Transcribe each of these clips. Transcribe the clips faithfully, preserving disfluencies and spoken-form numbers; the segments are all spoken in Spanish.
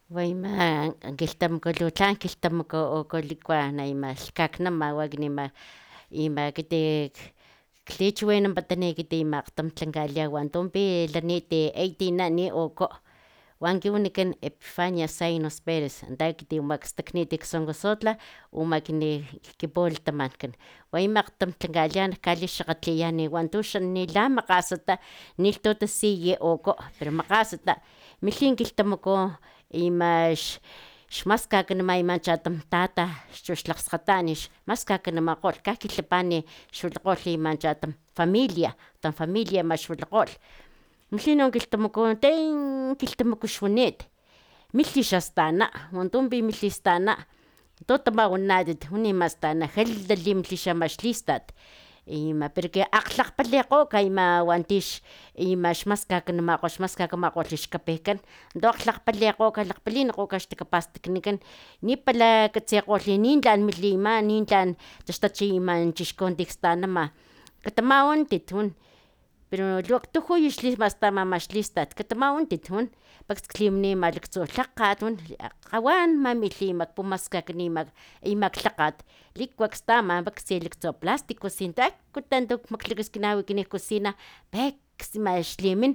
Wayma kiltamkulutlán kiltamakauukulikua ima lhkaknama waknima ima ekiti klichiwinanpatani ekiti ima akgtamtlankalia wan tumpi laniti eighteen ni uku wan kiwanikan Epifania Zainos Perez anta ekiti makstakniti ksonkosotla uma kini kipulatamatkan wa ima akgtamtlankalia kalixakgatliya wan tuxa nila makgasata nilhtuta siyi uku pero makgasata milhin kilhtamaku ima xmaskakanama ima chatam tata chu xlakgskgatan xmaskakanamakgolh kakilhapani xwilakgolh ima chatam familia tam familia ama xwilakgolh milhi no kilhtamaku ten kilhtamaku xwanit milhi xastana wan tumpi milhi stana tu tamawananatit juni ama stana jalala limilhi ama xlistat ima pero que akglhakgpalikgokg ima wantix ima xmaskakanamakgolh xmaskakamakgolh xkapekan do akglhakgpalikgokg lakgpalinikgokg xtakapastaknikan nipala katsikgolh nin tlan milima nin tlan taxtachi ima chixku tikstanama katamawantit jun pero luaktujuy xlimastam ama xlistat katamawantit jun paksklhimini ama laktsu lhakgat jun kgawan mamilhi mak pumaskak ima klhakgat liku kstam paktsi laktsu plastico sinto eku tanto maklakaskinawi cocina peksima xlimin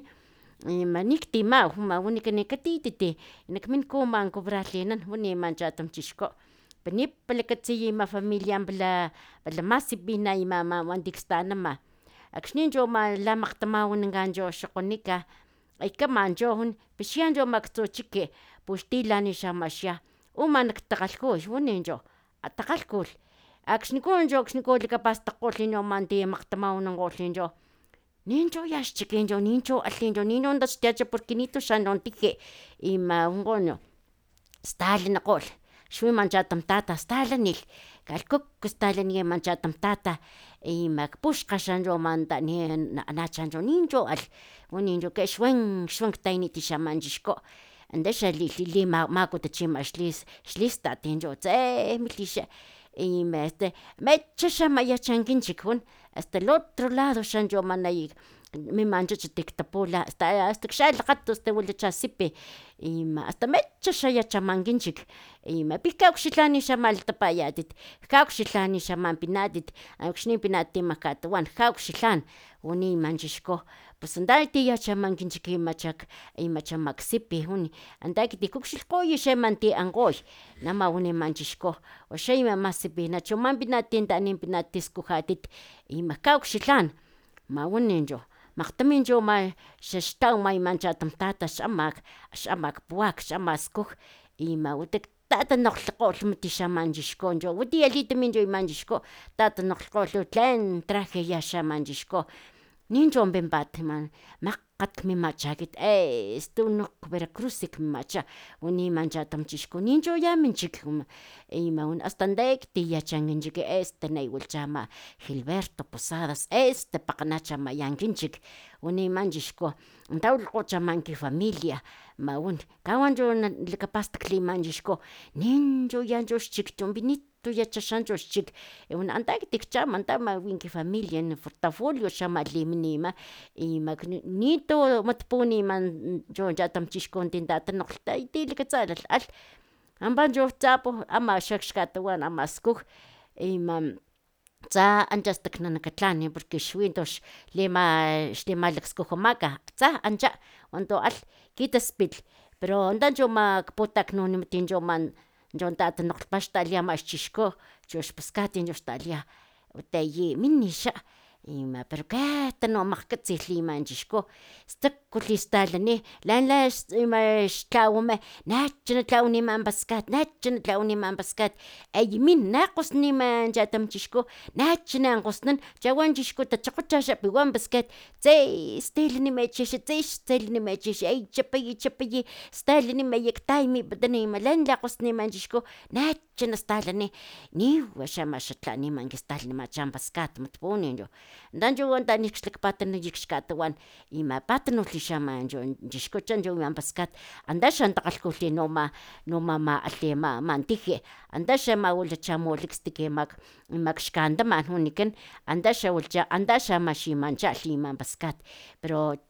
ima niktimaw wanikan katitit nakmin ku ama cobrarlinan wani ama chatam chixku pero nipala katsiya ima familia pala masipina ima wan tikstanama akxni chu ama lamakgtamawanankga chu xokgonika ay kama cho jun pixya chu maktsu chiki puxtilan ama xya uma nak takgalhkuy wani cho takgalhkulh akxniku cho akxniku lakapastakgolh ama ti makgtamawanankgolh cho nincho ya xchiki nincho alhi nicho taxtuyacha porque nitu xa no tiji ima wankgo no stalanakgolh xwi chatam tata stalanilh kalhkuk stalanilh ama chatam tata ima kpuxkga xa cho ama tani nacha nincho alh wani cho xwan xwan ktayunit ama chixku anta xa limakuta ama xlistat cho tse milhi xa ima este mecha xa mayachankinchik jun hasta el otro lado xa cho ama mimanchacha tiktapula hasta kxalakgat wilacha sipi ima hasta mecha xa yachamankinchik ima pi kawxilhani xa malatapayatit kawxilhani xa pinatit akxni pinatit ama katuwan kawxilhan wani ama chixku pus anta ti yachamankinchik ima chamak sipi jun anta ekiti kukxilhkgoy ama ti ankgoy nama wani ama chixku oxa ama sipi nachu ama pinatit tani pinatit skujatit ima kawxilhan mawani cho makgtimi cho ama xaxtaw ama chatam tata xamak xamak puwak xamak skuj ima wata tatanokglhakgolh mat xa ama chixku watiya litamin ama chixku tatanokglhakgolh tlen trajeya xa ama chixku nincho pimpat makgat mimacha ekit estunuk veracruz mimacha wani ama chatam chixku nincho ya minchik ima hasta anta ekiti yachankinchik este naywilhcha ama Gilberto Posadas este pakganacha ama yankinchik wani ama chixku anta wilakgocha ama ki familia mawan kawau cho lakapastakli ama chixku nincho ya xchik nitu yacha cho xchik anta ekiti kchama anta wi ki familia portafolio xa limin ima ima nitu mat puni ama cho chatam chixku tin tatanokglh ti lakatsalalh alh ampa cho tsapu ama xa xkatuwan ama skuj ima tsa ancha staknanakatlan porque xwinto xlima lakskujumaka tsa ancha wanto alh kitaspitl pero anta cho ama putaknunimit cho ama cho tatanokglhpa xtalilia ama xchixku cho xpuskat cho xtalilia watayi mini xa ima pero ketano makgkatsilh ama chixku stakui lhistalani lan lan ima xtlawama nacha natlawani ama paskat nacha natlawani ama paskat ay min na kgosni ama chatam chixku nacha na kgosnan chawan chixku tachokgocha xa piwan paskat tse stalani mechixa tse stalani mechixa ay chapaya chapaya stalani mayaktayamiputani lan lakgosni ama chixku nacha nastalani niwa xa ama xatlani ama kistalnimacha paskat mat puni cho anta cho xlakpatani xkatuwan ima patanulh xa ama chixku chan cho ama paskat anta xa takgalhkulh no ma no ma alhi ama tiji anta xa wilhacha molikstik ima xkantaman wanikan anta xa wilhacha anta xa ama ximanchalh ama paskat pero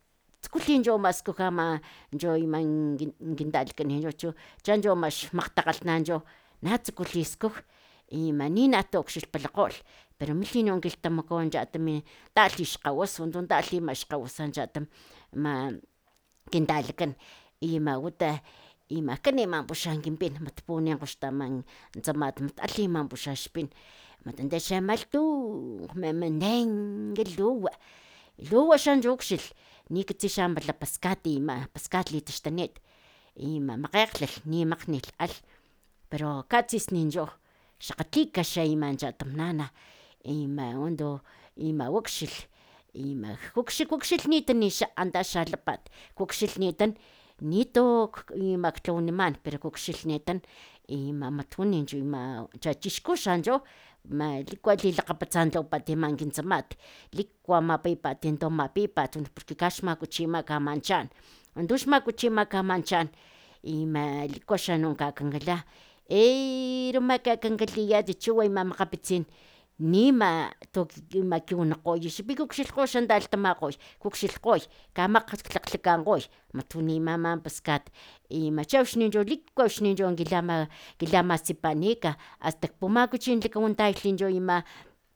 tsukulincho masku kama ncho ima nkintalhkanincho chu chancho max makgtakgalhnancho na tsukuliskuj ima nina tokxilpalakgolh pero milhino kilhtamaku chatimi talhi xkgawas untu talhi maxkgawasan chatam ma kintalakan ima wata ima kanimanpuxa kinpin mat punikgoxtaman tsamat mat alhimanpuxa xpin mat antaxa malhtuk memenenka luwa luwa xa chukxilh nikatsi xa mpala paskat ima paskat litaxtunit ima makgekglalh ni makgnilh alh pero katsisnincho xakgatlika xa ima chatam nana ima wanto ima wakxilh ima kukxilhnitan xa anta xa lapat kukxilhnitan nito ima klhawaniman pero kukxilhnitan ima mat wanincho ima cha chixku xancho ma liku lilakgapatsan tlawapatiman kin tsamat liku mapipat tu mapipat porque kaxmakuchima kamanchan untux makuchima kamanchan ima liku xa no kakankala eero makakankaliya chuwa ima makgapitsin nima tu ima kiwinikgoy xipin kukxilhkgoy xa talhtamakgoy kukxilhkgoy kamakglhaklhakankgoy mat wanimama paskat ima chauxnincho liku axnincho kilama kilamatsipanika hasta pumakuchin lakawantaylhincho ima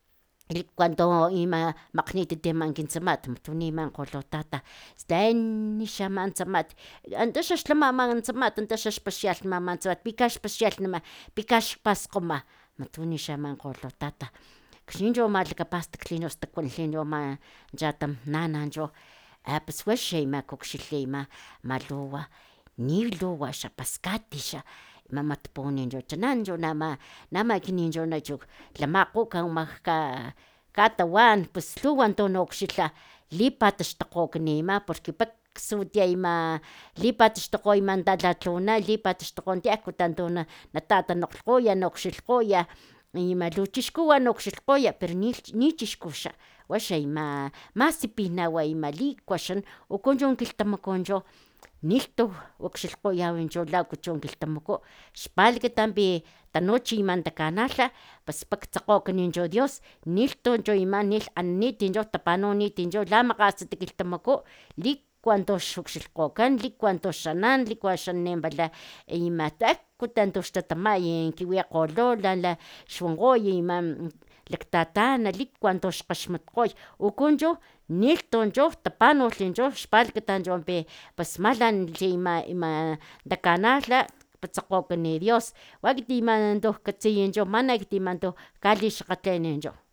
cuando ima makgnititiman kin tsamat mat waniman kgolotata staani xama tsamat anta xaxlamama tsamat anta xaxpaxialhnama tsamat pikaxpaxialhnama pikaxpaskgoma mat wani xa ama kgolotata xnincho malakapastaklhincho hasta kuanlhincho ama chatam nanancho a pus waxa ima kukxilhli ima luwa ni luwa xa paskati xa ima mat punincho chanancho nama nama ekinincho nachu lamakgo ka katawan pus lhuwa tu naukxilha lipataxtokgokani ima porque paksu tiya ima lipataxtokgo ima talalhawana lipataxtokgo tiempo tanto natatanokglhkgoya naukxilhkgoya ima lu chixkuwa naukxilhkgoya pero ni chixku xa waxa ima masipinawa ima liku xa ukuncho kilhtamakuncho nilhtu ukxilhkgoyawincho lakucho kilhtamaku xpalakatapin tanu chi ima takanalha pus paktsekgokanncho dios nilhtucho ima nilh ananitincho tapanunitincho lamakgastit kilhtamaku likuan tuxukxilhkgokan likuan tuxanan likuan xa nempala ima eku tantux tatamay kiwikgolo xwonkgoy ima laktatana likuan tux kgaxmatkgoy ukuncho nilhtuncho tapanulhncho xpalakatantso pus malanchi ima ima takanalha patsekgokani dios wakiti ima tu katsiyincho mana ekiti ima tu kalixakgatlinincho